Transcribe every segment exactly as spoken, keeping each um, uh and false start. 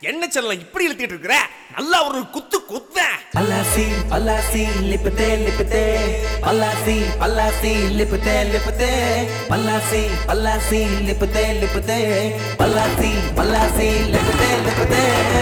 என்ன செல்லம் இப்படி இழுத்திட்டு இருக்கிற? நல்லா ஒரு குத்து குத்த. பல்லாசி பல்லாசி லிப்பதே லிப்பதே பல்லாசி பல்லாசி லிப்பதே லிப்பதே பல்லாசி பல்லாசி லிப்பதே லிப்பதே பல்லாசி பல்லாசி லிப்பதே லிப்பதே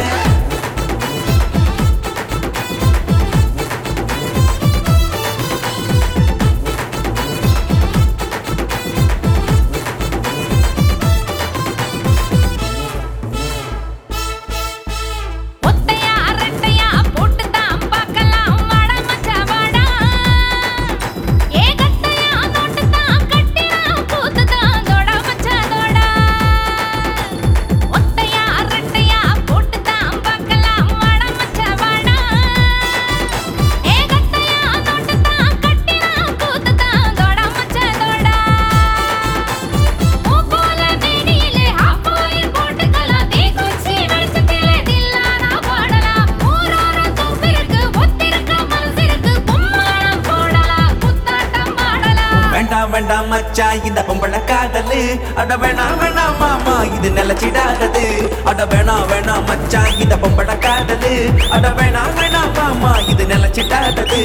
வேண்டாம் மச்சா இந்த பொம்பளை காதலு அட வேணா வேணா மாமா இது நிலச்சிடாதது அட வேணா வேணா மச்சா இந்த பொம்பளை காதலு அட வேணா வேணா மாமா இது நிலச்சிடாதது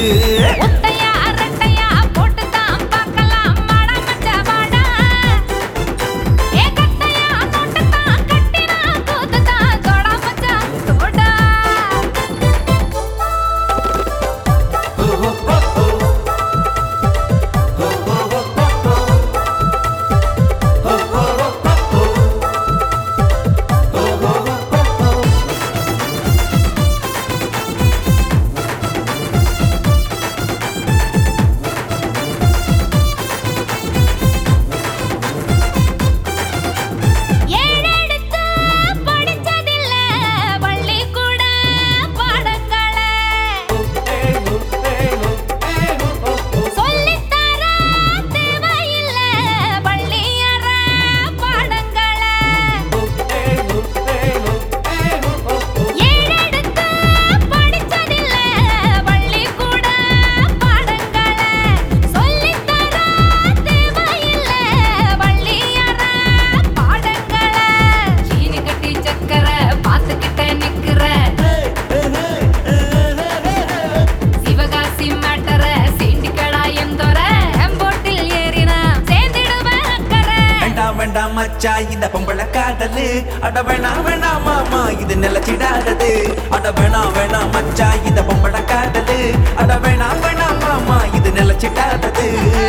மச்சா இந்த பொம்பளை காதலு அட வேணா வேணா மாமா இது நிலச்சிடாதது அட வேணா வேணா மச்சா இந்த பொம்பளை காதலு அட வேணா வேணா மாமா இது நிலச்சிடாதது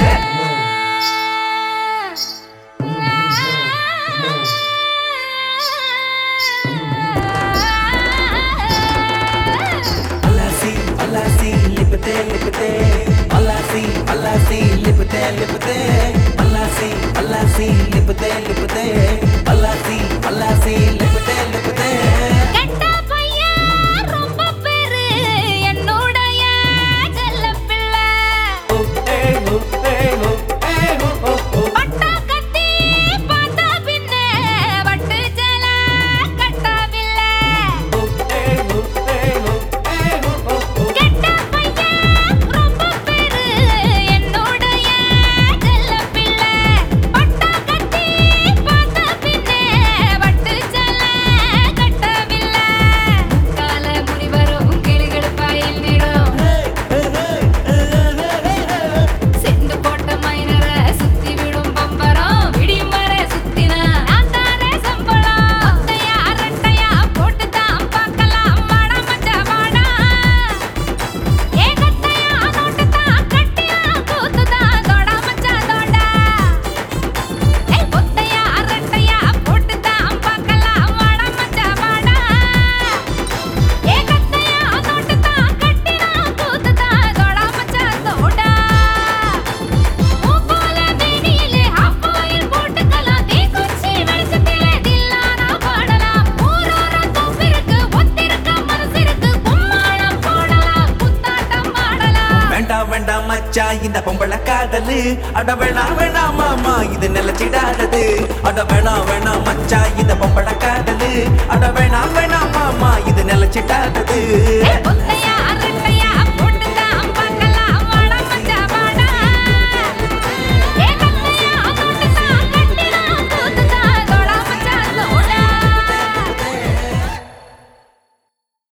பல்லாசி பல்லாசி லிப்பதே லிப்பதே பல்லாசி பல்லாசி லிப்பதே லிப்பதே பல்லாசி பல்லாசி லிப்பதே லிப்பதே பல்லாசி பல்லாசி லிப்பதே லிப்பதே கெட்ட பையன் ரொம்ப பேரு என்னோடைய செல்லப்பிள்ளை பட்டா கத்தி பார்த்தா பின்னே வட்டு ஜல கட்டவில்லை கெட்ட பையன் ரொம்ப பேரு என்னோடைய செல்லப்பிள்ளை பட்டா கத்தி பார்த்தா பின்னே வட்டு ஜல கட்டவில்லை கால முடி வரும் கிளிகள் பாயில் நிடும் செண்டு போட்ட மைனர சுத்தி விடும் பம்பரம் விடியும் வர சுத்தினா நான் தாரே சம்பளம் ஒத்தையா ரெட்டையா போட்டு தான் பார்க்கலாம் வாடா மச்சா வாடா ஏகத்தையா நோட்டு தான் கட்டியா கூத்து தான் தோடா மச்சா தோடா ஏய் ஒத்தையா ரெட்டையா போட்டு தான் பார்க்கலாம் வாடா மச்சா வாடா ஏகத்தையா நோட்டு தான் கட்டியா கூத்து தான் தோடா மச்சா தோடா மூப்போல மேனியிலே ஹாஃப் ஆயில் போட்டுக்கலாம் தீக்குச்சி வெளிச்சத்திலே தில்லானா பாடலாம் ஊரோர தோப்பிருக்கு ஒத்திருக்க மனசிருக்கு கும்மாளம் போடலாம் குத்தாட்டம் ஆடலாம் வேண்டாம் வேண்டாம் மச்சா இந்த பொம்பளை காதலு அட வேணா வேணா மாமா இது நிலச்சிடாதது அட வேணா வேணா மச்சா இந்த பொம்பளை காதலு அட வேணா வேணா மாமா இது நிலச்சிடாதது